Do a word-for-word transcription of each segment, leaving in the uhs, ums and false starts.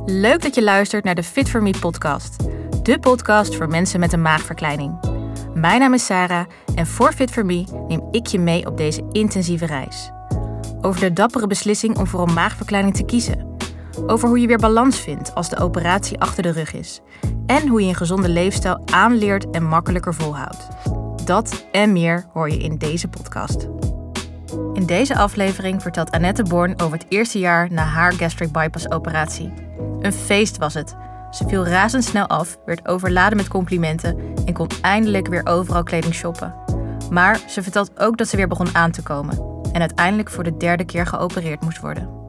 Leuk dat je luistert naar de Fit for Me podcast. De podcast voor mensen met een maagverkleining. Mijn naam is Sarah en voor Fit for Me neem ik je mee op deze intensieve reis. Over de dappere beslissing om voor een maagverkleining te kiezen. Over hoe je weer balans vindt als de operatie achter de rug is. En hoe je een gezonde leefstijl aanleert en makkelijker volhoudt. Dat en meer hoor je in deze podcast. In deze aflevering vertelt Annette Born over het eerste jaar na haar gastric bypass operatie. Een feest was het. Ze viel razendsnel af, werd overladen met complimenten en kon eindelijk weer overal kleding shoppen. Maar ze vertelt ook dat ze weer begon aan te komen en uiteindelijk voor de derde keer geopereerd moest worden.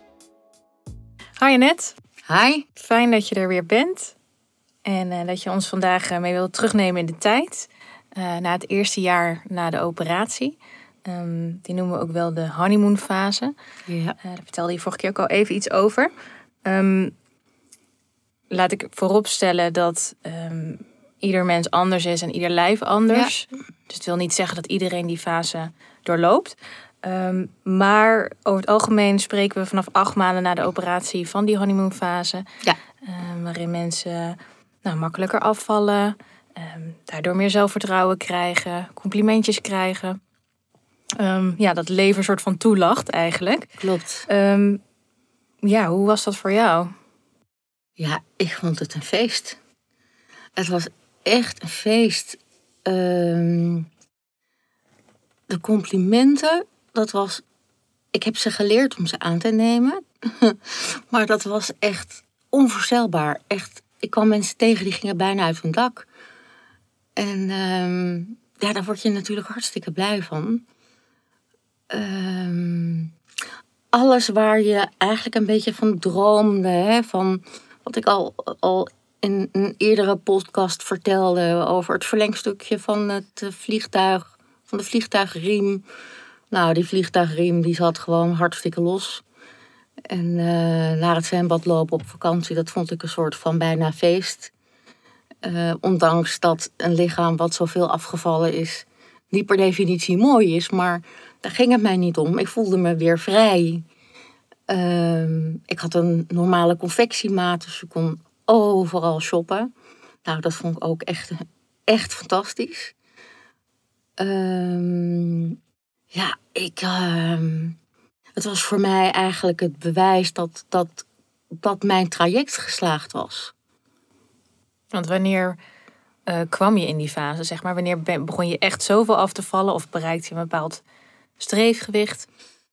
Hi Annette. Hi. Fijn dat je er weer bent en uh, dat je ons vandaag uh, mee wilt terugnemen in de tijd. Uh, na het eerste jaar na de operatie. Um, die noemen we ook wel de honeymoonfase. Ja. Uh, daar vertelde je vorige keer ook al even iets over. Um, laat ik vooropstellen dat um, ieder mens anders is en ieder lijf anders. Ja. Dus het wil niet zeggen dat iedereen die fase doorloopt. Um, maar over het algemeen spreken we vanaf acht maanden na de operatie van die honeymoonfase. Ja. Um, waarin mensen nou, makkelijker afvallen. Um, daardoor meer zelfvertrouwen krijgen. Complimentjes krijgen. Um, ja, dat leven een soort van toelacht eigenlijk. Klopt. Um, ja, hoe was dat voor jou? Ja, ik vond het een feest. Het was echt een feest. Um, de complimenten, dat was... Ik heb ze geleerd om ze aan te nemen. Maar dat was echt onvoorstelbaar. Echt, ik kwam mensen tegen die gingen bijna uit hun dak. En um, ja, daar word je natuurlijk hartstikke blij van. Um, alles waar je eigenlijk een beetje van droomde, hè, van wat ik al, al in een eerdere podcast vertelde over het verlengstukje van het vliegtuig, van de vliegtuigriem. Nou, die vliegtuigriem die zat gewoon hartstikke los. En uh, naar het zwembad lopen op vakantie, dat vond ik een soort van bijna feest. Uh, ondanks dat een lichaam wat zoveel afgevallen is niet per definitie mooi is, maar daar ging het mij niet om. Ik voelde me weer vrij. Uh, ik had een normale confectiemaat, dus je kon overal shoppen. Nou, dat vond ik ook echt, echt fantastisch. Uh, ja, ik... Uh, het was voor mij eigenlijk het bewijs dat, dat, dat mijn traject geslaagd was. Want wanneer uh, kwam je in die fase, zeg maar? Wanneer begon je echt zoveel af te vallen of bereikte je een bepaald streefgewicht?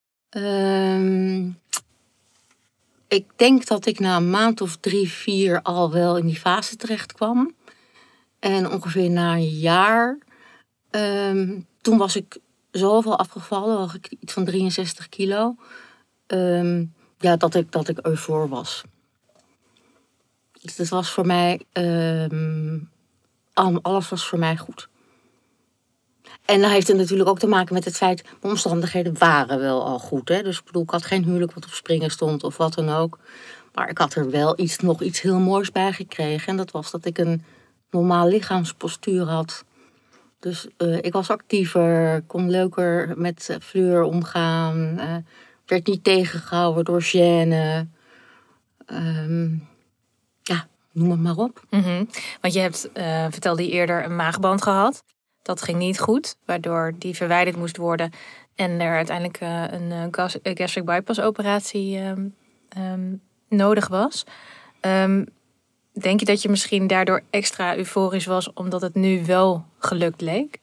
Um, ik denk dat ik na een maand of drie, vier al wel in die fase terecht kwam. En ongeveer na een jaar, um, toen was ik zoveel afgevallen, had ik iets van drieënzestig kilo. Um, ja, dat ik, dat ik eufoor was. Dus het was voor mij, um, alles was voor mij goed. En dan heeft het natuurlijk ook te maken met het feit, de omstandigheden waren wel al goed. Hè? Dus ik bedoel, ik had geen huwelijk wat op springen stond of wat dan ook. Maar ik had er wel iets, nog iets heel moois bij gekregen. En dat was dat ik een normaal lichaamspostuur had. Dus uh, ik was actiever, kon leuker met uh, Fleur omgaan. Uh, werd niet tegengehouden door gêne. Um, ja, noem het maar op. Mm-hmm. Want je hebt, uh, vertelde je eerder, een maagband gehad. Dat ging niet goed, waardoor die verwijderd moest worden. En er uiteindelijk uh, een uh, gas- gastric bypass operatie um, um, nodig was. Um, denk je dat je misschien daardoor extra euforisch was, omdat het nu wel gelukt leek?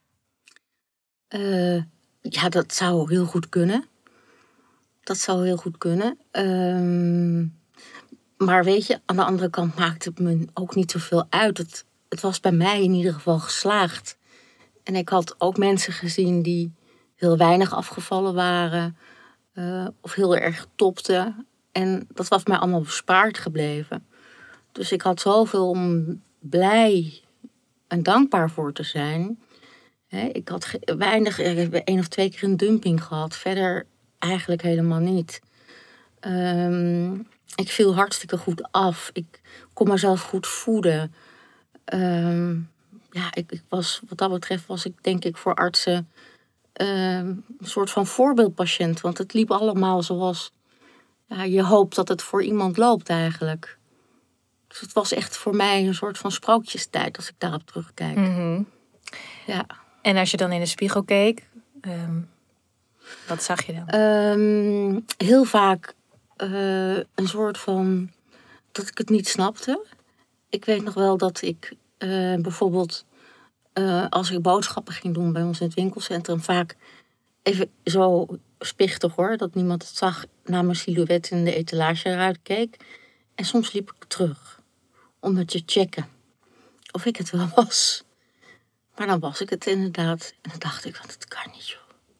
Uh, ja, dat zou heel goed kunnen. Dat zou heel goed kunnen. Um, maar weet je, aan de andere kant maakte het me ook niet zoveel uit. Het, het was bij mij in ieder geval geslaagd. En ik had ook mensen gezien die heel weinig afgevallen waren. Uh, of heel erg topten. En dat was mij allemaal bespaard gebleven. Dus ik had zoveel om blij en dankbaar voor te zijn. He, ik had ge- weinig, ik heb één of twee keer een dumping gehad. Verder eigenlijk helemaal niet. Um, ik viel hartstikke goed af. Ik kon mezelf goed voeden. Um, ja, ik, ik was, wat dat betreft was ik denk ik voor artsen um, een soort van voorbeeldpatiënt. Want het liep allemaal zoals ja, je hoopt dat het voor iemand loopt eigenlijk. Dus het was echt voor mij een soort van sprookjestijd als ik daarop terugkijk. Mm-hmm. Ja. En als je dan in de spiegel keek, um, wat zag je dan? Um, heel vaak uh, een soort van dat ik het niet snapte. Ik weet nog wel dat ik uh, bijvoorbeeld uh, als ik boodschappen ging doen bij ons in het winkelcentrum, vaak even zo spichtig hoor, dat niemand het zag, naar mijn silhouet in de etalage eruit keek. En soms liep ik terug om het te checken of ik het wel was. Maar dan was ik het inderdaad. En dan dacht ik, want het kan niet, joh.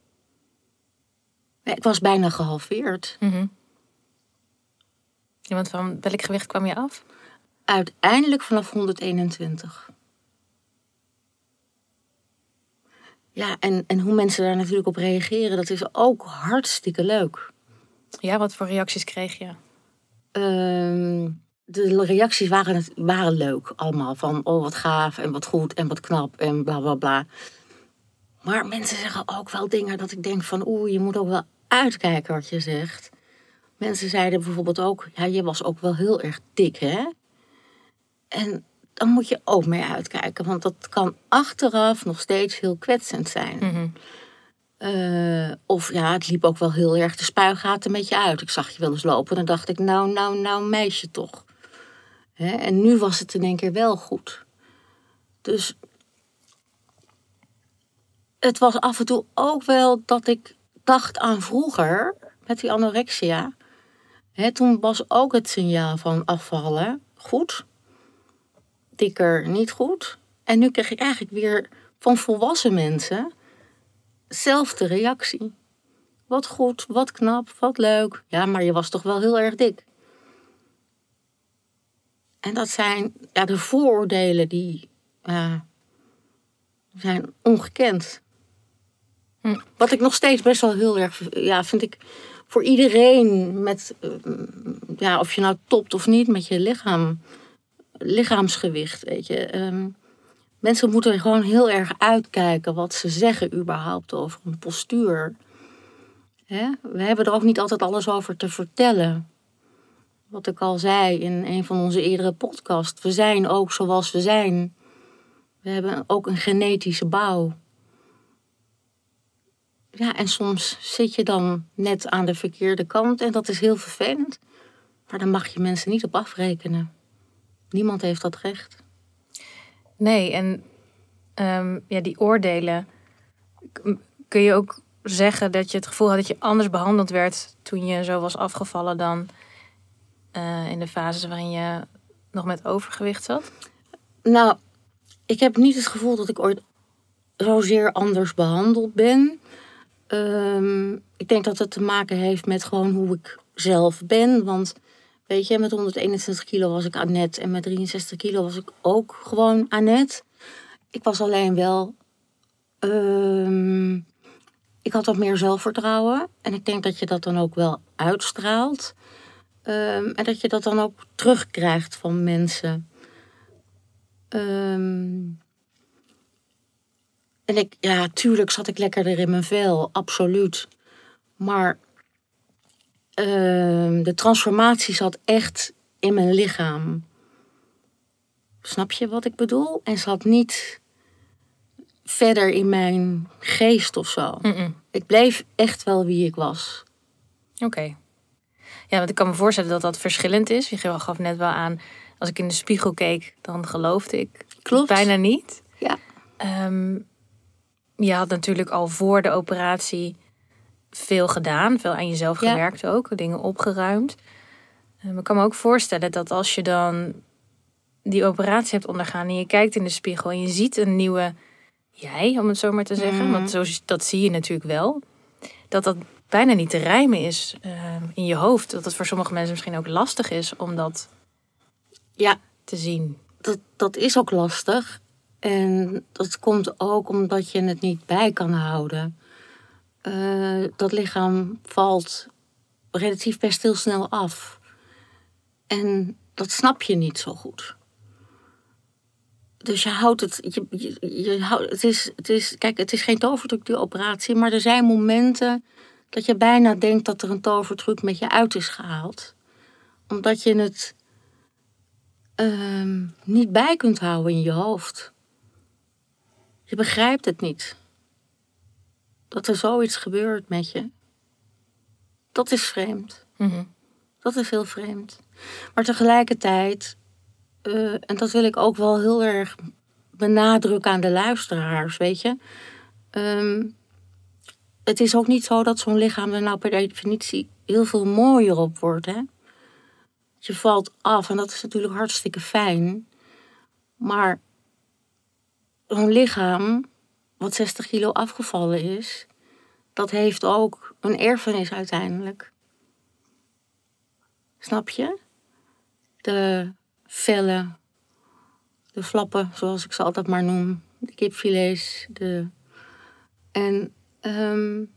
Ja, ik was bijna gehalveerd. Mm-hmm. Ja, want van welk gewicht kwam je af? Uiteindelijk vanaf honderdeenentwintig. Ja, en, en hoe mensen daar natuurlijk op reageren, dat is ook hartstikke leuk. Ja, wat voor reacties kreeg je? Uh, de reacties waren, waren leuk allemaal. Van, oh wat gaaf en wat goed en wat knap en bla bla bla. Maar mensen zeggen ook wel dingen dat ik denk van, oeh, je moet ook wel uitkijken wat je zegt. Mensen zeiden bijvoorbeeld ook, ja, je was ook wel heel erg dik, hè? En dan moet je ook mee uitkijken, want dat kan achteraf nog steeds heel kwetsend zijn. Mm-hmm. Uh, of ja, het liep ook wel heel erg de spuigaten met je uit. Ik zag je wel eens lopen en dan dacht ik, nou, nou, nou, meisje toch. Hè? En nu was het in één keer wel goed. Dus het was af en toe ook wel dat ik dacht aan vroeger, met die anorexia. Hè, toen was ook het signaal van afvallen goed. Dikker niet goed. En nu kreeg ik eigenlijk weer van volwassen mensen zelfde reactie. Wat goed, wat knap, wat leuk. Ja, maar je was toch wel heel erg dik. En dat zijn ja, de vooroordelen die uh, zijn ongekend. Hm. Wat ik nog steeds best wel heel erg, ja, vind ik voor iedereen met, uh, ja, of je nou topt of niet met je lichaam, lichaamsgewicht, weet je. Um, mensen moeten er gewoon heel erg uitkijken wat ze zeggen überhaupt over een postuur. Hè? We hebben er ook niet altijd alles over te vertellen. Wat ik al zei in een van onze eerdere podcasts. We zijn ook zoals we zijn. We hebben ook een genetische bouw. Ja, en soms zit je dan net aan de verkeerde kant en dat is heel vervelend. Maar daar mag je mensen niet op afrekenen. Niemand heeft dat recht. Nee, en um, ja, die oordelen. Kun je ook zeggen dat je het gevoel had dat je anders behandeld werd toen je zo was afgevallen dan uh, in de fases waarin je nog met overgewicht zat? Nou, ik heb niet het gevoel dat ik ooit zozeer anders behandeld ben. Um, ik denk dat het te maken heeft met gewoon hoe ik zelf ben. Want weet je, met honderdeenentwintig kilo was ik Annette en met drieënzestig kilo was ik ook gewoon Annette. Ik was alleen wel... Um, ik had wat meer zelfvertrouwen. En ik denk dat je dat dan ook wel uitstraalt. Um, en dat je dat dan ook terugkrijgt van mensen. Um, en ik, ja, tuurlijk zat ik lekkerder in mijn vel. Absoluut. Maar um, de transformatie zat echt in mijn lichaam. Snap je wat ik bedoel? En zat niet verder in mijn geest of zo. Mm-mm. Ik bleef echt wel wie ik was. Oké. Okay. Ja, want ik kan me voorstellen dat dat verschillend is. Je gaf net wel aan, als ik in de spiegel keek, dan geloofde ik Klopt. bijna niet. Ja. Um, je had natuurlijk al voor de operatie veel gedaan. Veel aan jezelf gewerkt ja. ook. Dingen opgeruimd. Um, ik kan me ook voorstellen dat als je dan die operatie hebt ondergaan en je kijkt in de spiegel en je ziet een nieuwe jij, om het zo maar te zeggen. Mm. Want zo, dat zie je natuurlijk wel. Dat dat bijna niet te rijmen is uh, in je hoofd. Dat het voor sommige mensen misschien ook lastig is om dat ja, te zien. Dat, dat is ook lastig. En dat komt ook omdat je het niet bij kan houden. Uh, dat lichaam valt relatief best heel snel af. En dat snap je niet zo goed. Dus je houdt het... Je, je, je houdt, het, is, het is, kijk, het is geen toverdruk, die operatie. Maar er zijn momenten dat je bijna denkt dat er een tovertruc met je uit is gehaald. Omdat je het uh, niet bij kunt houden in je hoofd. Je begrijpt het niet. Dat er zoiets gebeurt met je. Dat is vreemd. Mm-hmm. Dat is heel vreemd. Maar tegelijkertijd, uh, en dat wil ik ook wel heel erg benadrukken aan de luisteraars, weet je. Um, het is ook niet zo dat zo'n lichaam er nou per definitie heel veel mooier op wordt, hè. Je valt af en dat is natuurlijk hartstikke fijn. Maar zo'n lichaam, wat zestig kilo afgevallen is, dat heeft ook een erfenis uiteindelijk. Snap je? De vellen, de flappen, zoals ik ze altijd maar noem. De kipfilets. De... En um...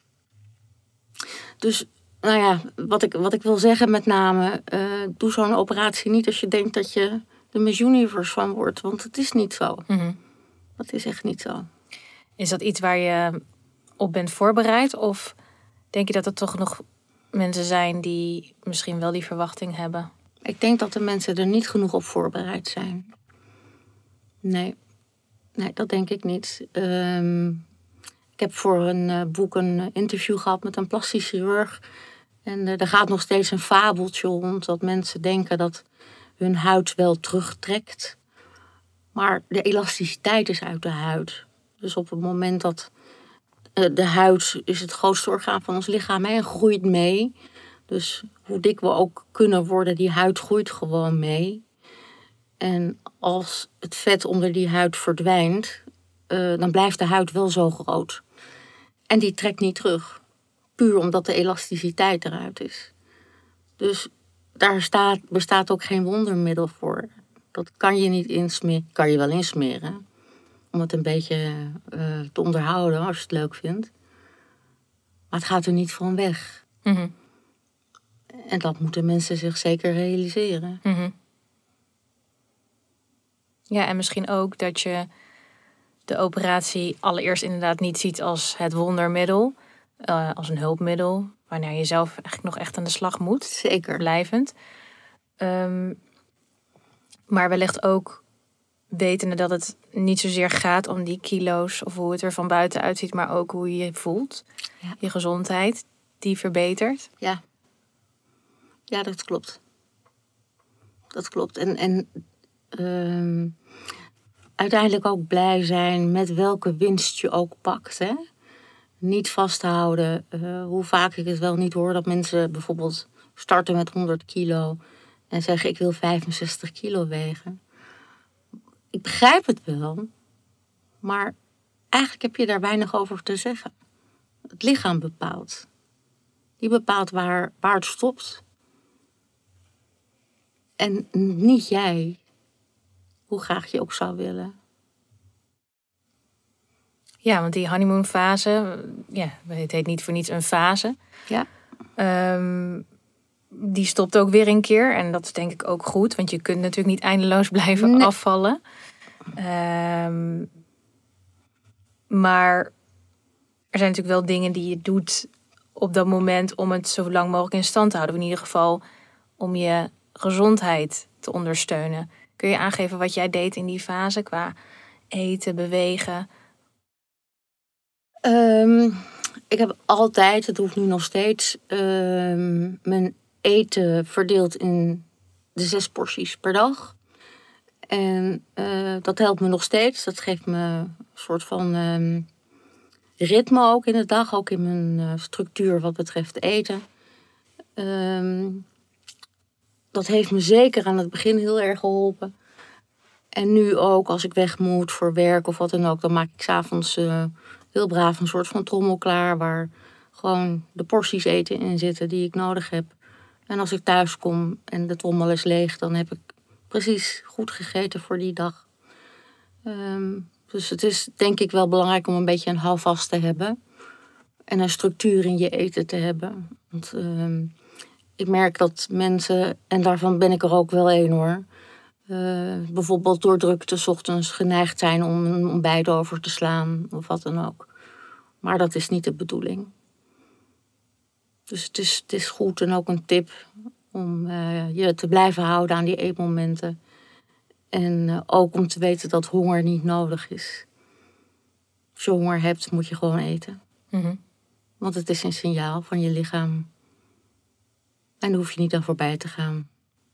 dus, nou ja, wat ik, wat ik wil zeggen met name, uh, doe zo'n operatie niet als je denkt dat je de Miss Universe van wordt. Want het is niet zo. Mm-hmm. Dat is echt niet zo. Is dat iets waar je op bent voorbereid? Of denk je dat er toch nog mensen zijn die misschien wel die verwachting hebben? Ik denk dat de mensen er niet genoeg op voorbereid zijn. Nee, nee dat denk ik niet. Um, ik heb voor een uh, boek een interview gehad met een plastisch chirurg. En uh, er gaat nog steeds een fabeltje rond dat mensen denken dat hun huid wel terugtrekt. Maar de elasticiteit is uit de huid. Dus op het moment dat uh, de huid is het grootste orgaan van ons lichaam hè, en groeit mee. Dus hoe dik we ook kunnen worden, die huid groeit gewoon mee. En als het vet onder die huid verdwijnt, uh, dan blijft de huid wel zo groot. En die trekt niet terug. Puur omdat de elasticiteit eruit is. Dus daar staat, bestaat ook geen wondermiddel voor. Dat kan je niet insmeren. Kan je wel insmeren. Om het een beetje uh, te onderhouden als je het leuk vindt. Maar het gaat er niet van weg. Mm-hmm. En dat moeten mensen zich zeker realiseren. Mm-hmm. Ja, en misschien ook dat je de operatie allereerst inderdaad niet ziet als het wondermiddel. Uh, als een hulpmiddel. Wanneer je zelf eigenlijk nog echt aan de slag moet. Zeker. Blijvend. Um, maar wellicht ook wetende dat het niet zozeer gaat om die kilo's of hoe het er van buiten uitziet, maar ook hoe je je voelt. Ja. Je gezondheid, die verbetert. Ja. Ja, dat klopt. Dat klopt. En, en uh, uiteindelijk ook blij zijn met welke winst je ook pakt. Hè? Niet vasthouden. Uh, hoe vaak ik het wel niet hoor dat mensen bijvoorbeeld starten met honderd kilo en zeggen ik wil vijfenzestig kilo wegen. Ik begrijp het wel, maar eigenlijk heb je daar weinig over te zeggen. Het lichaam bepaalt. Die bepaalt waar, waar het stopt. En niet jij, hoe graag je ook zou willen. Ja, want die honeymoonfase, ja, het heet niet voor niets een fase. Ja. Um, die stopt ook weer een keer. En dat is denk ik ook goed, want je kunt natuurlijk niet eindeloos blijven nee. afvallen. Um, maar er zijn natuurlijk wel dingen die je doet op dat moment om het zo lang mogelijk in stand te houden. In ieder geval om je gezondheid te ondersteunen. Kun je aangeven wat jij deed in die fase qua eten, bewegen? Um, ik heb altijd, het hoeft nu nog steeds, um, mijn eten verdeeld in de zes porties per dag. En uh, dat helpt me nog steeds. Dat geeft me een soort van um, ritme ook in de dag. Ook in mijn uh, structuur wat betreft eten. Um, dat heeft me zeker aan het begin heel erg geholpen. En nu ook als ik weg moet voor werk of wat dan ook. Dan maak ik 's avonds uh, heel braaf een soort van trommel klaar. Waar gewoon de porties eten in zitten die ik nodig heb. En als ik thuis kom en de trommel is leeg, dan heb ik precies goed gegeten voor die dag. Um, dus het is denk ik wel belangrijk om een beetje een houvast te hebben. En een structuur in je eten te hebben. Want um, ik merk dat mensen, en daarvan ben ik er ook wel een hoor. Uh, bijvoorbeeld door drukte 's ochtends geneigd zijn om een ontbijt over te slaan. Of wat dan ook. Maar dat is niet de bedoeling. Dus het is, het is goed en ook een tip om uh, je te blijven houden aan die eetmomenten. En uh, ook om te weten dat honger niet nodig is. Als je honger hebt, moet je gewoon eten. Mm-hmm. Want het is een signaal van je lichaam. En daar hoef je niet aan voorbij te gaan.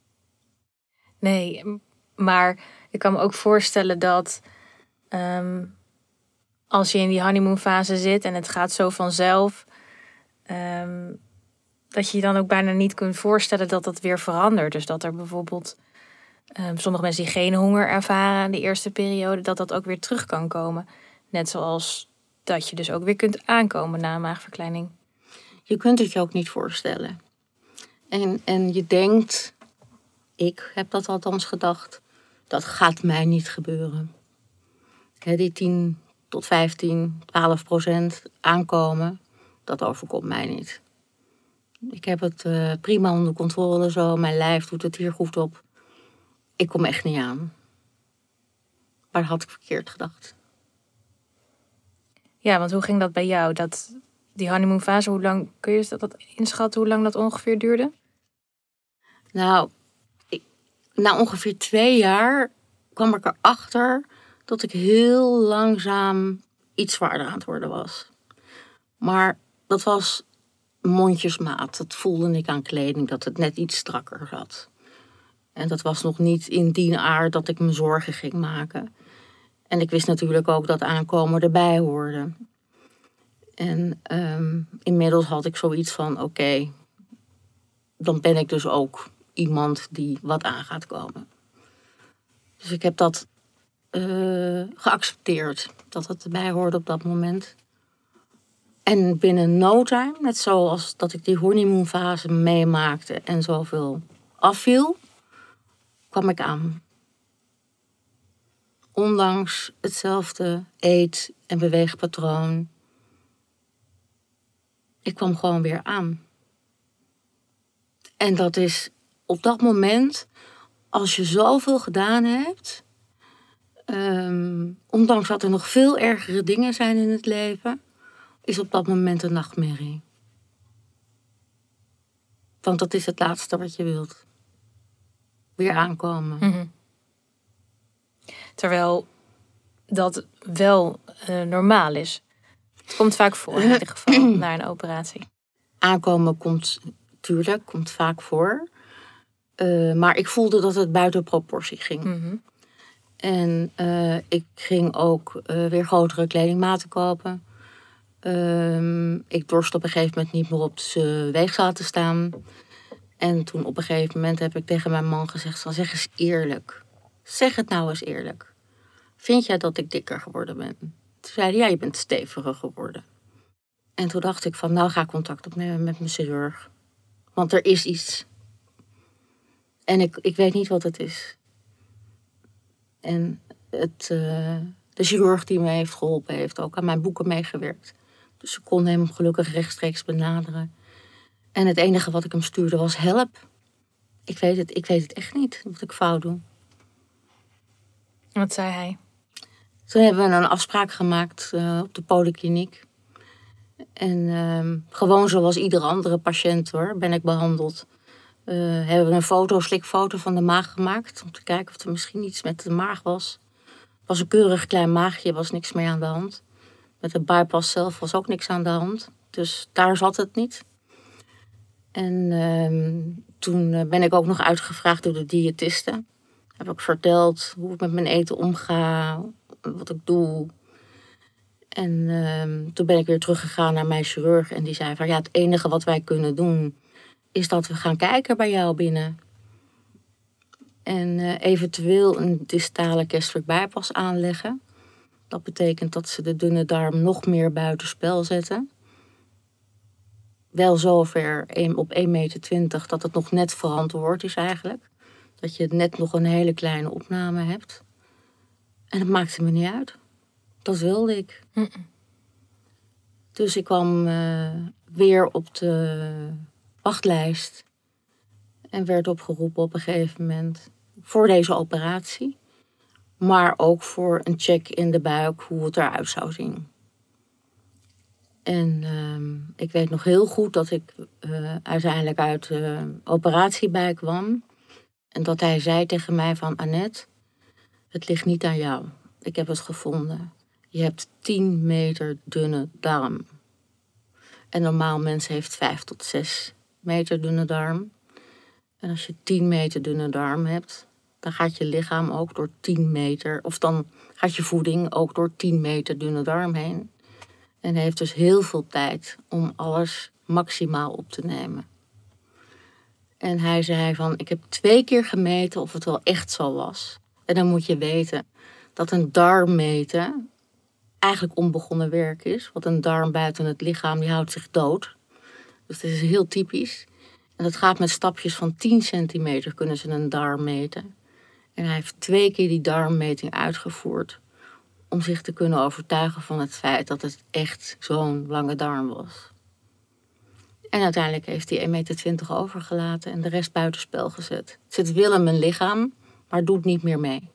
Nee, maar ik kan me ook voorstellen dat um, als je in die honeymoonfase zit en het gaat zo vanzelf, um, dat je je dan ook bijna niet kunt voorstellen dat dat weer verandert. Dus dat er bijvoorbeeld um, sommige mensen die geen honger ervaren in de eerste periode, dat dat ook weer terug kan komen. Net zoals dat je dus ook weer kunt aankomen na een maagverkleining. Je kunt het je ook niet voorstellen. En, en je denkt, ik heb dat althans gedacht, dat gaat mij niet gebeuren. He, die tien tot vijftien, twaalf procent aankomen, dat overkomt mij niet. Ik heb het uh, prima onder controle zo, mijn lijf doet het hier goed op. Ik kom echt niet aan. Maar dat had ik verkeerd gedacht. Ja, want hoe ging dat bij jou? Dat, die honeymoonfase, hoe lang kun je dat, dat inschatten hoe lang dat ongeveer duurde? Nou, ik, na ongeveer twee jaar kwam ik erachter dat ik heel langzaam iets zwaarder aan het worden was. Maar dat was mondjesmaat. Dat voelde ik aan kleding, dat het net iets strakker zat. En dat was nog niet in die aard dat ik me zorgen ging maken. En ik wist natuurlijk ook dat aankomen erbij hoorde. En um, inmiddels had ik zoiets van, oké, okay, dan ben ik dus ook iemand die wat aan gaat komen. Dus ik heb dat uh, geaccepteerd, dat het erbij hoorde op dat moment. En binnen no time, net zoals dat ik die honeymoonfase meemaakte en zoveel afviel, kwam ik aan. Ondanks hetzelfde eet- en beweegpatroon. Ik kwam gewoon weer aan. En dat is op dat moment, als je zoveel gedaan hebt, um, ondanks dat er nog veel ergere dingen zijn in het leven, is op dat moment een nachtmerrie. Want dat is het laatste wat je wilt. Weer aankomen. Mm-hmm. Terwijl dat wel uh, normaal is. Het komt vaak voor in ieder geval na een operatie. Aankomen komt, tuurlijk, komt vaak voor. Uh, maar ik voelde dat het buiten proportie ging. Mm-hmm. En uh, ik ging ook uh, weer grotere kledingmaten kopen. Uh, ik dorst op een gegeven moment niet meer op de weegzaal te staan. En toen op een gegeven moment heb ik tegen mijn man gezegd, zeg eens eerlijk. Zeg het nou eens eerlijk. Vind jij dat ik dikker geworden ben? Toen zei hij, ja, je bent steviger geworden. En toen dacht ik van, nou ga ik contact opnemen met mijn chirurg. Want er is iets. En ik, ik weet niet wat het is. En het, uh, de chirurg die me heeft geholpen, heeft ook aan mijn boeken meegewerkt. Dus ik kon hem gelukkig rechtstreeks benaderen. En het enige wat ik hem stuurde was help. Ik weet het, ik weet het echt niet wat ik fout doe. Wat zei hij? Toen hebben we een afspraak gemaakt uh, op de polykliniek. En uh, gewoon zoals iedere andere patiënt hoor, ben ik behandeld. Uh, hebben we een foto, slikfoto van de maag gemaakt. Om te kijken of er misschien iets met de maag was. Het was een keurig klein maagje, was niks meer aan de hand. Met de bypass zelf was ook niks aan de hand. Dus daar zat het niet. En uh, toen ben ik ook nog uitgevraagd door de diëtiste. Heb ik verteld hoe ik met mijn eten omga, wat ik doe. En uh, toen ben ik weer teruggegaan naar mijn chirurg. En die zei van ja, het enige wat wij kunnen doen is dat we gaan kijken bij jou binnen. En uh, eventueel een distale gastric bypass aanleggen. Dat betekent dat ze de dunne darm nog meer buitenspel zetten. Wel zover op één meter twintig dat het nog net verantwoord is eigenlijk. Dat je net nog een hele kleine opname hebt. En dat maakte me niet uit. Dat wilde ik. Mm-mm. Dus ik kwam uh, weer op de wachtlijst. En werd opgeroepen op een gegeven moment voor deze operatie. Maar ook voor een check in de buik hoe het eruit zou zien. En uh, ik weet nog heel goed dat ik uh, uiteindelijk uit de uh, operatie bij kwam. En dat hij zei tegen mij van... Annette, het ligt niet aan jou. Ik heb het gevonden. Je hebt tien meter dunne darm. En normaal mens heeft vijf tot zes meter dunne darm. En als je tien meter dunne darm hebt... dan gaat je lichaam ook door tien meter... of dan gaat je voeding ook door tien meter dunne darm heen. En heeft dus heel veel tijd om alles maximaal op te nemen. En hij zei van, ik heb twee keer gemeten of het wel echt zo was. En dan moet je weten dat een darm meten eigenlijk onbegonnen werk is. Want een darm buiten het lichaam, die houdt zich dood. Dus dat is heel typisch. En dat gaat met stapjes van tien centimeter kunnen ze een darm meten. En hij heeft twee keer die darmmeting uitgevoerd... om zich te kunnen overtuigen van het feit dat het echt zo'n lange darm was. En uiteindelijk heeft hij één meter twintig overgelaten en de rest buitenspel gezet. Het zit wel in mijn lichaam, maar doet niet meer mee.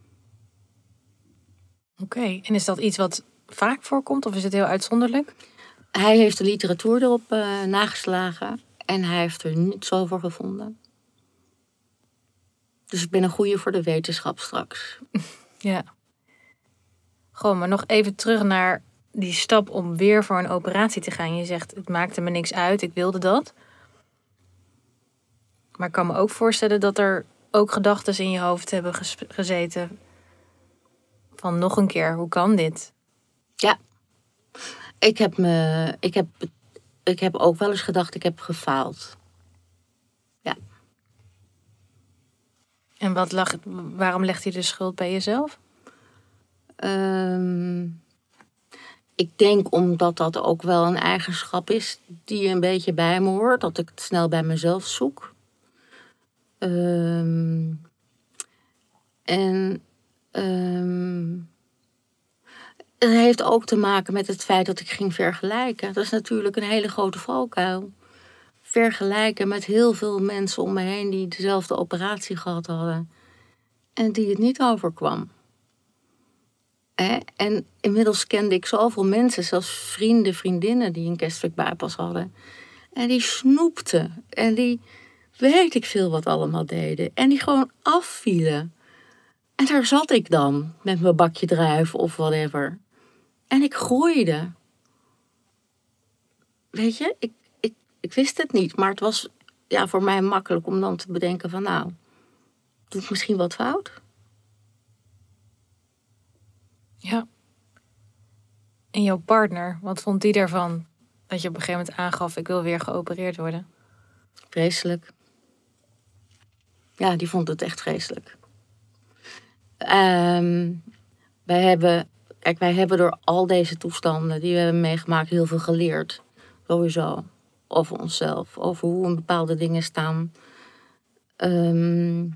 Oké, okay. En is dat iets wat vaak voorkomt of is het heel uitzonderlijk? Hij heeft de literatuur erop uh, nageslagen en hij heeft er niet zo voor gevonden. Dus ik ben een goeie voor de wetenschap straks. Ja. Gewoon, maar nog even terug naar die stap om weer voor een operatie te gaan. Je zegt, het maakte me niks uit, ik wilde dat. Maar ik kan me ook voorstellen dat er ook gedachten in je hoofd hebben ges- gezeten. Van nog een keer, hoe kan dit? Ja, ik heb, me, ik heb, ik heb ook wel eens gedacht, ik heb gefaald. Ja. En wat lag, waarom legt hij de schuld bij jezelf? Um, ik denk omdat dat ook wel een eigenschap is die een beetje bij me hoort. Dat ik het snel bij mezelf zoek. Um, en um, het heeft ook te maken met het feit dat ik ging vergelijken. Dat is natuurlijk een hele grote valkuil. Vergelijken met heel veel mensen om me heen die dezelfde operatie gehad hadden. En die het niet overkwam. Hè? En inmiddels kende ik zoveel mensen, zelfs vrienden, vriendinnen die een gastric bypass hadden. En die snoepten. En die weet ik veel wat allemaal deden. En die gewoon afvielen. En daar zat ik dan met mijn bakje druiven of whatever. En ik groeide. Weet je, ik, ik, ik wist het niet. Maar het was ja, voor mij makkelijk om dan te bedenken van nou, doe ik misschien wat fout? Ja. En jouw partner, wat vond die daarvan? Dat je op een gegeven moment aangaf, ik wil weer geopereerd worden. Vreselijk. Ja, die vond het echt vreselijk. Um, wij hebben, kijk, wij hebben door al deze toestanden die we hebben meegemaakt heel veel geleerd. Sowieso. Over onszelf. Over hoe een bepaalde dingen staan. Um,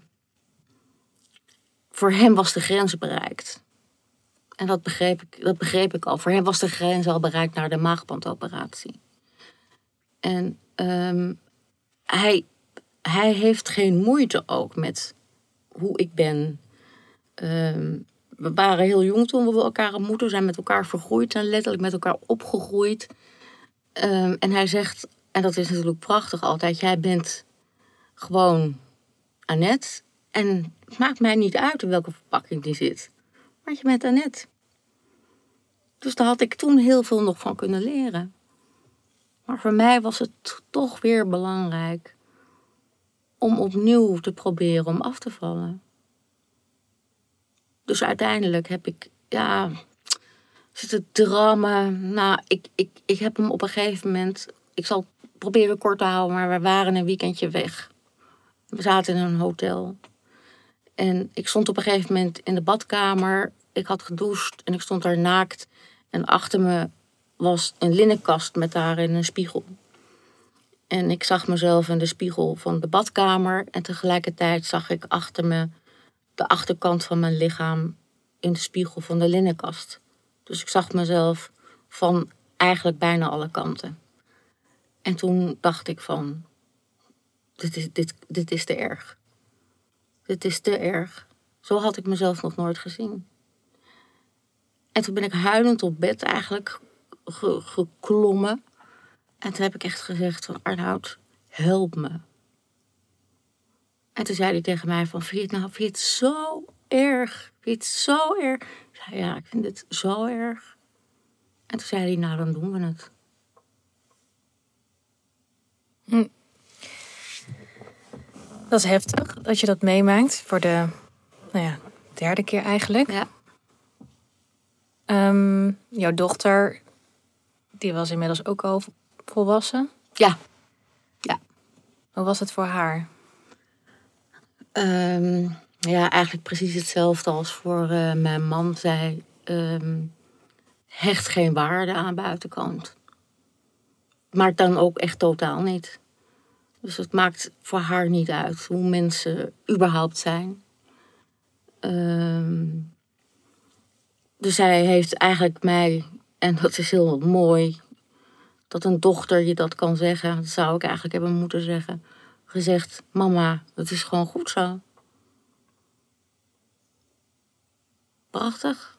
voor hem was de grens bereikt. En dat begreep ik, dat begreep ik al. Voor hem was de grens al bereikt naar de maagbandoperatie. En um, hij, hij heeft geen moeite ook met hoe ik ben. Um, we waren heel jong toen we elkaar ontmoetten. We zijn met elkaar vergroeid en letterlijk met elkaar opgegroeid. Um, en hij zegt, en dat is natuurlijk prachtig altijd, jij bent gewoon Annette. En het maakt mij niet uit in welke verpakking die zit. Maar je bent Annette. Dus daar had ik toen heel veel nog van kunnen leren. Maar voor mij was het toch weer belangrijk om opnieuw te proberen om af te vallen. Dus uiteindelijk heb ik, ja, zitten drammen. Nou, ik, ik, ik heb hem op een gegeven moment, ik zal het proberen kort te houden, maar we waren een weekendje weg. We zaten in een hotel. En ik stond op een gegeven moment in de badkamer. Ik had gedoucht en ik stond daar naakt. En achter me was een linnenkast met daarin een spiegel. En ik zag mezelf in de spiegel van de badkamer. En tegelijkertijd zag ik achter me de achterkant van mijn lichaam in de spiegel van de linnenkast. Dus ik zag mezelf van eigenlijk bijna alle kanten. En toen dacht ik van, dit is, dit, dit is te erg. Dit is te erg. Zo had ik mezelf nog nooit gezien. En toen ben ik huilend op bed eigenlijk ge, geklommen. En toen heb ik echt gezegd van Arnoud, help me. En toen zei hij tegen mij van, vind je het nou, vind je het zo erg? Vind je het zo erg? Ik zei, ja, ik vind het zo erg. En toen zei hij, nou, dan doen we het. Hm. Dat is heftig, dat je dat meemaakt. Voor de nou ja, derde keer eigenlijk. Ja. Um, jouw dochter, die was inmiddels ook al volwassen. Ja. Ja. Hoe was het voor haar? Um, ja, eigenlijk precies hetzelfde als voor uh, mijn man. Zij um, hecht geen waarde aan buitenkant. Maar dan ook echt totaal niet. Dus het maakt voor haar niet uit hoe mensen überhaupt zijn. Um, dus zij heeft eigenlijk mij, en dat is heel mooi, dat een dochter je dat kan zeggen. Dat zou ik eigenlijk hebben moeten zeggen. Gezegd, mama, het is gewoon goed zo. Prachtig.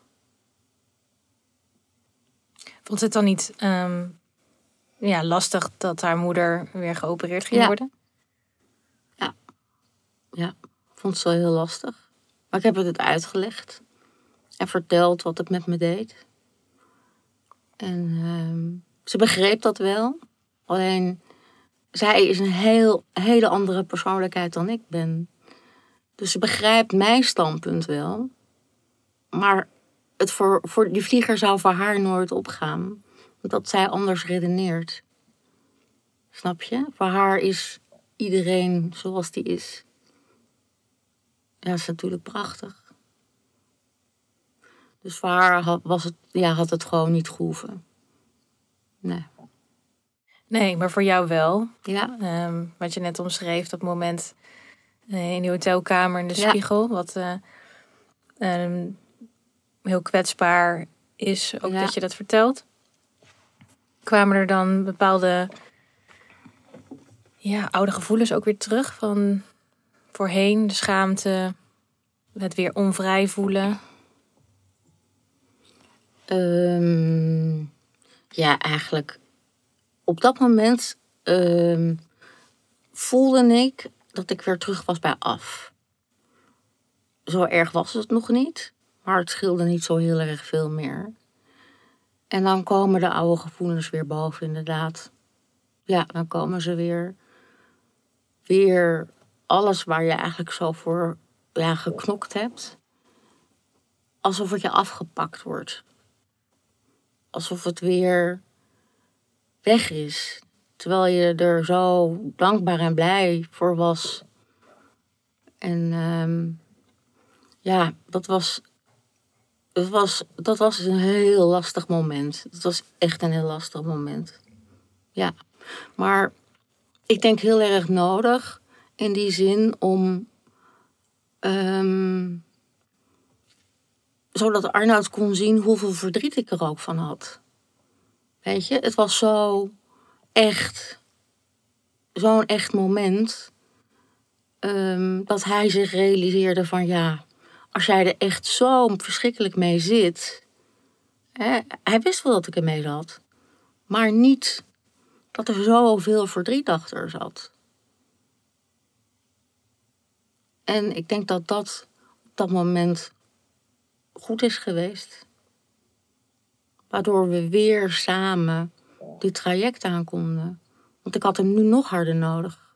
Vond ze het dan niet um, ja, lastig dat haar moeder weer geopereerd ging ja. worden? Ja. Ja, ik vond het wel heel lastig. Maar ik heb het uitgelegd. En verteld wat het met me deed. En um, ze begreep dat wel. Alleen, zij is een heel, hele andere persoonlijkheid dan ik ben. Dus ze begrijpt mijn standpunt wel. Maar het voor, voor die vlieger zou voor haar nooit opgaan. Omdat zij anders redeneert. Snap je? Voor haar is iedereen zoals die is. Ja, dat is natuurlijk prachtig. Dus voor haar had, was het, ja, had het gewoon niet gehoeven. Nee. Nee, maar voor jou wel. Ja. Um, wat je net omschreef, dat moment uh, in die hotelkamer in de ja. spiegel. Wat uh, um, heel kwetsbaar is, ook ja. dat je dat vertelt. Kwamen er dan bepaalde ja, oude gevoelens ook weer terug? Van voorheen, de schaamte, het weer onvrij voelen? Um, ja, eigenlijk op dat moment um, voelde ik dat ik weer terug was bij af. Zo erg was het nog niet, maar het scheelde niet zo heel erg veel meer. En dan komen de oude gevoelens weer boven, inderdaad. Ja, dan komen ze weer. Weer alles waar je eigenlijk zo voor ja, geknokt hebt. Alsof het je afgepakt wordt. Alsof het weer weg is. Terwijl je er zo dankbaar en blij voor was. En um, ja, dat was, dat, was, dat was een heel lastig moment. Het was echt een heel lastig moment. Ja, maar ik denk heel erg nodig in die zin om... Um, zodat Arnoud kon zien hoeveel verdriet ik er ook van had. Weet je, het was zo echt, zo'n echt moment, um, dat hij zich realiseerde van ja, als jij er echt zo verschrikkelijk mee zit. Hè, hij wist wel dat ik ermee zat, maar niet dat er zoveel verdriet achter zat. En ik denk dat dat op dat moment goed is geweest. Waardoor we weer samen dit traject aan konden. Want ik had hem nu nog harder nodig.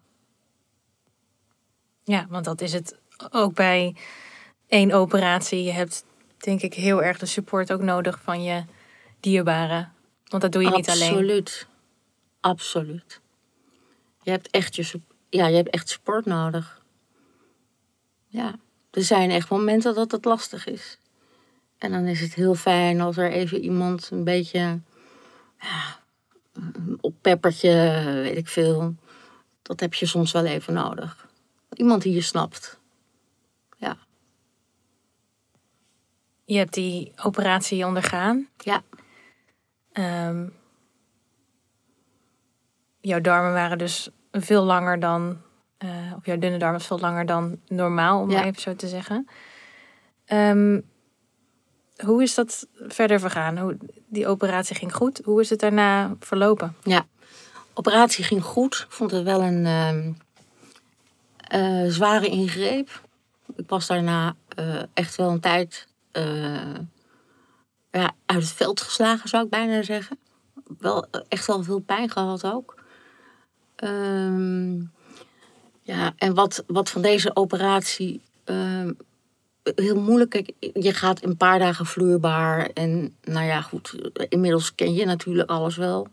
Ja, want dat is het ook bij één operatie. Je hebt denk ik heel erg de support ook nodig van je dierbaren. Want dat doe je niet alleen. Absoluut. Absoluut. Je hebt echt, je, ja, je hebt echt support nodig. Ja, er zijn echt momenten dat het lastig is. En dan is het heel fijn als er even iemand een beetje ja, een oppeppertje, weet ik veel. Dat heb je soms wel even nodig. Iemand die je snapt. Ja. Je hebt die operatie ondergaan. Ja. Um, jouw darmen waren dus veel langer dan... Uh, of jouw dunne darm was veel langer dan normaal, om ja. maar even zo te zeggen. Um, hoe is dat verder vergaan? Hoe, die operatie ging goed. Hoe is het daarna verlopen? Ja, operatie ging goed. Ik vond het wel een uh, uh, zware ingreep. Ik was daarna uh, echt wel een tijd uh, ja, uit het veld geslagen, zou ik bijna zeggen. Wel echt wel veel pijn gehad ook. Um, ja, en wat, wat van deze operatie uh, heel moeilijk. Kijk, je gaat een paar dagen vloeibaar. En nou ja, goed, inmiddels ken je natuurlijk alles wel.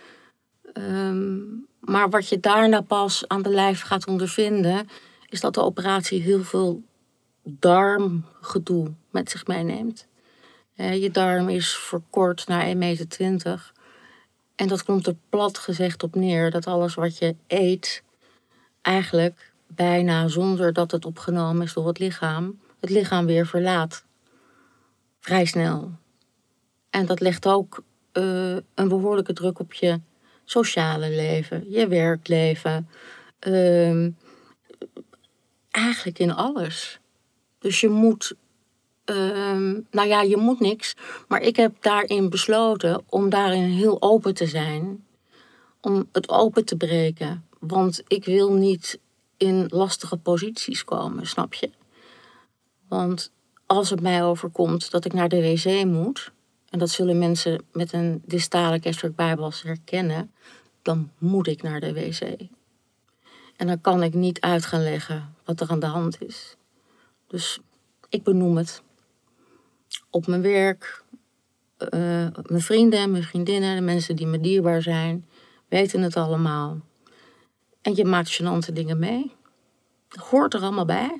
Um, maar wat je daarna pas aan de lijf gaat ondervinden, is dat de operatie heel veel darmgedoe met zich meeneemt. Uh, je darm is verkort naar één meter twintig. En dat komt er plat gezegd op neer dat alles wat je eet, eigenlijk bijna zonder dat het opgenomen is door het lichaam, het lichaam weer verlaat. Vrij snel. En dat legt ook uh, een behoorlijke druk op je sociale leven, je werkleven. Uh, eigenlijk in alles. Dus je moet, uh, nou ja, je moet niks. Maar ik heb daarin besloten om daarin heel open te zijn. Om het open te breken. Want ik wil niet in lastige posities komen, snap je? Want als het mij overkomt dat ik naar de wc moet, en dat zullen mensen met een distale gastric bypass herkennen, dan moet ik naar de wc. En dan kan ik niet uit gaan leggen wat er aan de hand is. Dus ik benoem het. Op mijn werk, uh, mijn vrienden, mijn vriendinnen, de mensen die me dierbaar zijn, weten het allemaal. En je maakt gênante dingen mee. Dat hoort er allemaal bij.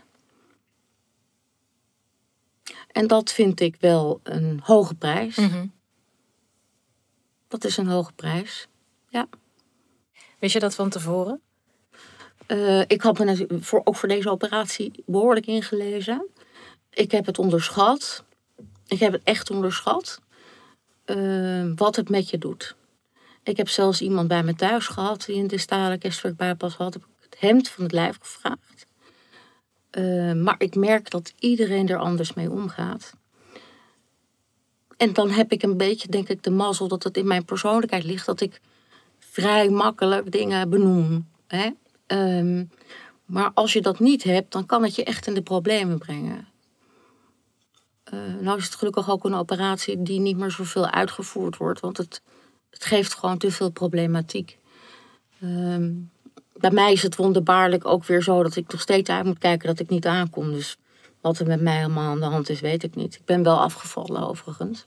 En dat vind ik wel een hoge prijs. Mm-hmm. Dat is een hoge prijs, ja. Wist je dat van tevoren? Uh, ik had me voor, ook voor deze operatie behoorlijk ingelezen. Ik heb het onderschat. Ik heb het echt onderschat. Uh, wat het met je doet. Ik heb zelfs iemand bij me thuis gehad die een distale gastric bypass had. Heb ik het hemd van het lijf gevraagd. Uh, maar ik merk dat iedereen er anders mee omgaat. En dan heb ik een beetje, denk ik, de mazzel dat het in mijn persoonlijkheid ligt. Dat ik vrij makkelijk dingen benoem. Hè? Um, maar als je dat niet hebt, dan kan het je echt in de problemen brengen. Uh, nou is het gelukkig ook een operatie die niet meer zoveel uitgevoerd wordt. Want het, het geeft gewoon te veel problematiek. Um, bij mij is het wonderbaarlijk ook weer zo dat ik nog steeds uit moet kijken dat ik niet aankom. Dus wat er met mij allemaal aan de hand is, weet ik niet. Ik ben wel afgevallen overigens.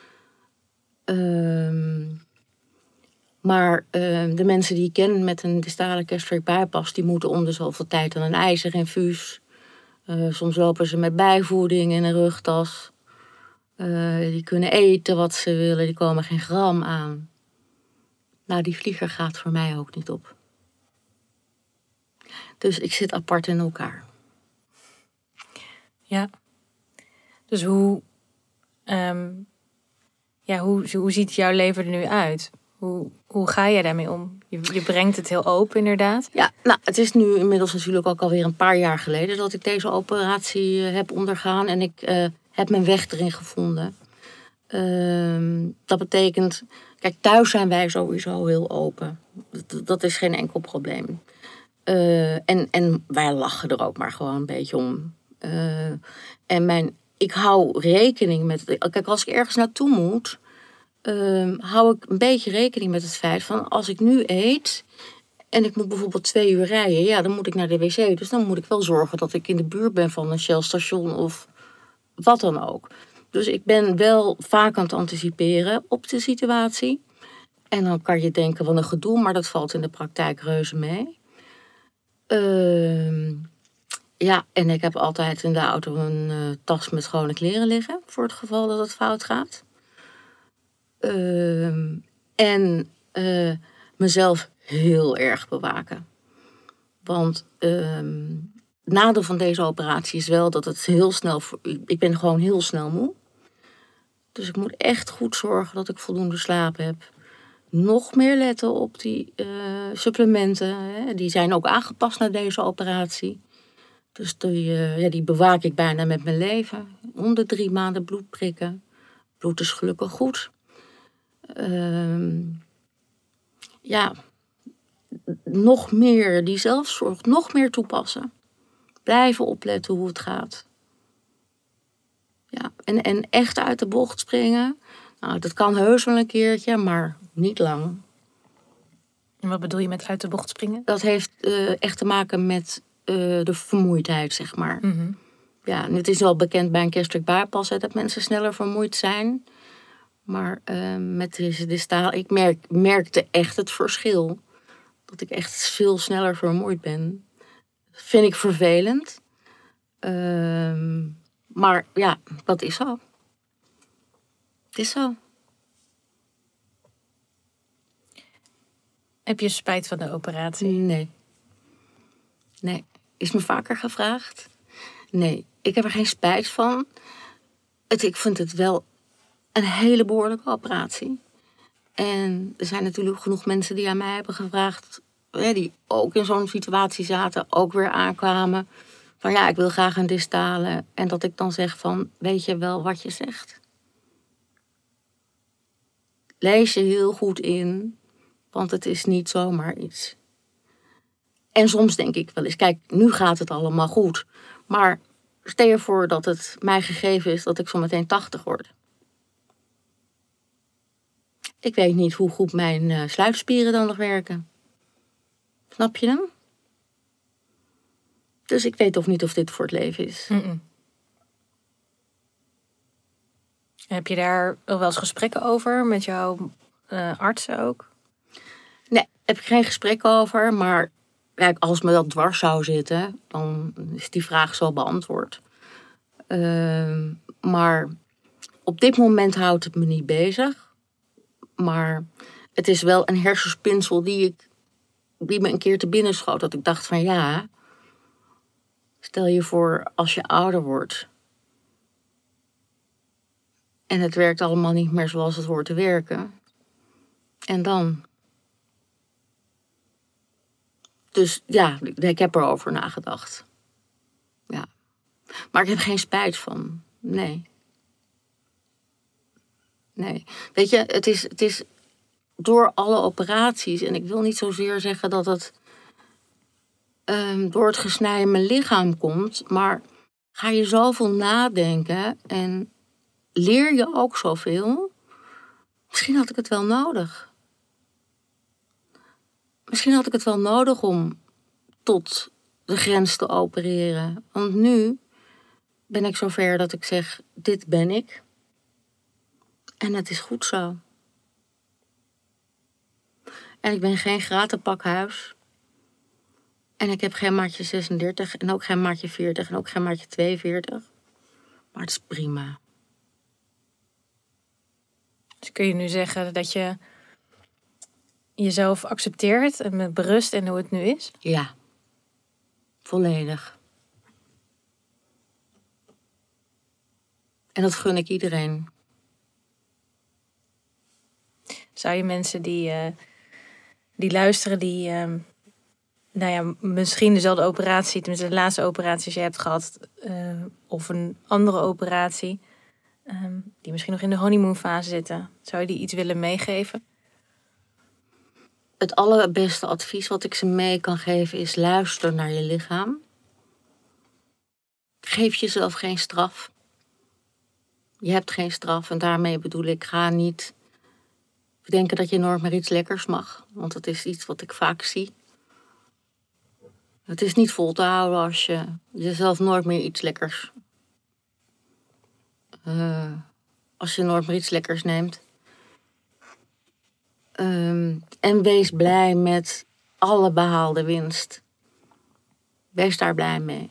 Um, maar uh, de mensen die ik ken met een distale gastric bypass, die moeten om de zoveel tijd aan een ijzerinfuus. Uh, soms lopen ze met bijvoeding in een rugtas. Uh, die kunnen eten wat ze willen, die komen geen gram aan. Nou, die vlieger gaat voor mij ook niet op. Dus ik zit apart in elkaar. Ja. Dus hoe, um, ja, hoe, hoe ziet jouw leven er nu uit? Hoe, hoe ga jij daarmee om? Je, je brengt het heel open, inderdaad. Ja, nou, het is nu inmiddels natuurlijk ook alweer een paar jaar geleden dat ik deze operatie uh, heb ondergaan. En ik uh, heb mijn weg erin gevonden. Uh, dat betekent, kijk, thuis zijn wij sowieso heel open. Dat, dat is geen enkel probleem. Uh, en, en wij lachen er ook maar gewoon een beetje om. Uh, en mijn, ik hou rekening met... Kijk, als ik ergens naartoe moet, Uh, hou ik een beetje rekening met het feit van als ik nu eet en ik moet bijvoorbeeld twee uur rijden, ja, dan moet ik naar de wc. Dus dan moet ik wel zorgen dat ik in de buurt ben van een Shell-station of wat dan ook. Dus ik ben wel vaak aan het anticiperen op de situatie. En dan kan je denken van een gedoe, maar dat valt in de praktijk reuze mee. Uh, ja, en ik heb altijd in de auto een uh, tas met schone kleren liggen voor het geval dat het fout gaat. Uh, en uh, mezelf heel erg bewaken. Want uh, het nadeel van deze operatie is wel dat het heel snel... Ik ben gewoon heel snel moe. Dus ik moet echt goed zorgen dat ik voldoende slaap heb. Nog meer letten op die uh, supplementen. Hè. Die zijn ook aangepast naar deze operatie. Dus die, uh, ja, die bewaak ik bijna met mijn leven. Om de drie maanden bloed prikken. bloed is gelukkig goed. Uh, ja, nog meer die zelfzorg, nog meer toepassen. Blijven opletten hoe het gaat. Ja, en, en echt uit de bocht springen. Nou, dat kan heus wel een keertje, maar niet lang. En wat bedoel je met uit de bocht springen? Dat heeft uh, echt te maken met uh, de vermoeidheid, zeg maar. Mm-hmm. Ja, en het is wel bekend bij een gastric bypass hè, dat mensen sneller vermoeid zijn. Maar uh, met deze distaal, ik merk, merkte echt het verschil. Dat ik echt veel sneller vermoeid ben. Dat vind ik vervelend. Uh, maar ja, dat is zo. Het is zo. Heb je spijt van de operatie? Nee. Nee. Is me vaker gevraagd? Nee. Ik heb er geen spijt van. Het, ik vind het wel een hele behoorlijke operatie. En er zijn natuurlijk genoeg mensen die aan mij hebben gevraagd, hè, die ook in zo'n situatie zaten, ook weer aankwamen. Van ja, ik wil graag een distale. En dat ik dan zeg van, weet je wel wat je zegt? Lees je heel goed in, want het is niet zomaar iets. En soms denk ik wel eens, kijk, nu gaat het allemaal goed. Maar stel je voor dat het mij gegeven is dat ik zo meteen tachtig word. Ik weet niet hoe goed mijn uh, sluitspieren dan nog werken. Snap je hem? Dus ik weet toch niet of dit voor het leven is. Mm-mm. Heb je daar wel eens gesprekken over met jouw uh, artsen ook? Nee, heb ik geen gesprek over. Maar kijk, als me dat dwars zou zitten, dan is die vraag zo beantwoord. Uh, maar op dit moment houdt het me niet bezig. Maar het is wel een hersenspinsel die, ik, die me een keer te binnen schoot. Dat ik dacht van ja, stel je voor als je ouder wordt. En het werkt allemaal niet meer zoals het hoort te werken. En dan? Dus ja, ik heb erover nagedacht. Ja. Maar ik heb geen spijt van. Nee. Nee. Weet je, het is, het is door alle operaties. En ik wil niet zozeer zeggen dat het um, door het gesneden mijn lichaam komt. Maar ga je zoveel nadenken en leer je ook zoveel. Misschien had ik het wel nodig. Misschien had ik het wel nodig om tot de grens te opereren. Want nu ben ik zover dat ik zeg, dit ben ik. En het is goed zo. En ik ben geen gratenpakhuis. En ik heb geen maatje zesendertig en ook geen maatje veertig en ook geen maatje tweeënveertig. Maar het is prima. Dus kun je nu zeggen dat je jezelf accepteert en met berust in hoe het nu is? Ja, volledig. En dat gun ik iedereen. Zou je mensen die, uh, die luisteren, die uh, nou ja, misschien dezelfde operatie, tenminste de laatste operaties je hebt gehad, uh, of een andere operatie, uh, die misschien nog in de honeymoonfase zitten, zou je die iets willen meegeven? Het allerbeste advies wat ik ze mee kan geven is luister naar je lichaam. Geef jezelf geen straf. Je hebt geen straf en daarmee bedoel ik, ga niet denken dat je nooit meer iets lekkers mag. Want dat is iets wat ik vaak zie. Het is niet vol te houden als je jezelf nooit meer iets lekkers... Uh, als je nooit meer iets lekkers neemt. Um, en wees blij met alle behaalde winst. Wees daar blij mee.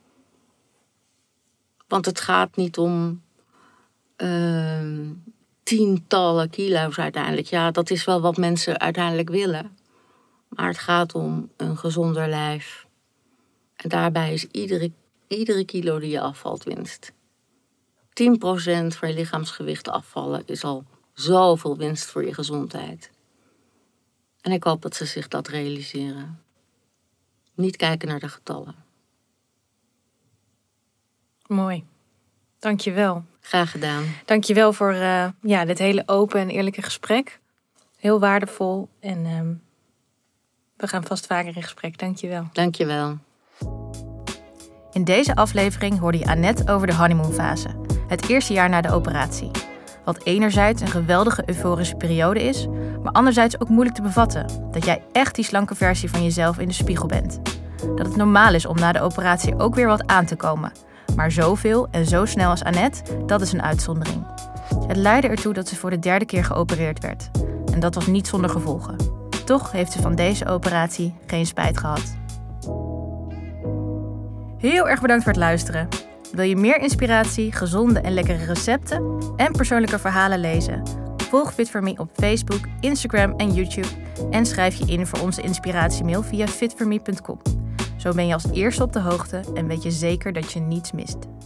Want het gaat niet om uh, tientallen kilo's uiteindelijk. Ja, dat is wel wat mensen uiteindelijk willen. Maar het gaat om een gezonder lijf. En daarbij is iedere, iedere kilo die je afvalt winst. tien procent van je lichaamsgewicht afvallen is al zoveel winst voor je gezondheid. En ik hoop dat ze zich dat realiseren. Niet kijken naar de getallen. Mooi. Dank je wel. Graag gedaan. Dankjewel voor uh, ja, dit hele open en eerlijke gesprek. Heel waardevol en um, we gaan vast vaker in gesprek. Dankjewel. Dankjewel. In deze aflevering hoorde je Annette over de honeymoonfase, het eerste jaar na de operatie. Wat enerzijds een geweldige euforische periode is, maar anderzijds ook moeilijk te bevatten. Dat jij echt die slanke versie van jezelf in de spiegel bent. Dat het normaal is om na de operatie ook weer wat aan te komen. Maar zoveel en zo snel als Annette, dat is een uitzondering. Het leidde ertoe dat ze voor de derde keer geopereerd werd. En dat was niet zonder gevolgen. Toch heeft ze van deze operatie geen spijt gehad. Heel erg bedankt voor het luisteren. Wil je meer inspiratie, gezonde en lekkere recepten en persoonlijke verhalen lezen? Volg Fit for Me op Facebook, Instagram en YouTube en schrijf je in voor onze inspiratiemail via fit for me punt com. Zo ben je als eerste op de hoogte en weet je zeker dat je niets mist.